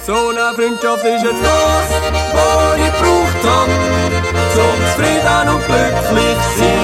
So eine Freundschaft ist jetzt das, was ich gebraucht hab, zum zufrieden und glücklich sein.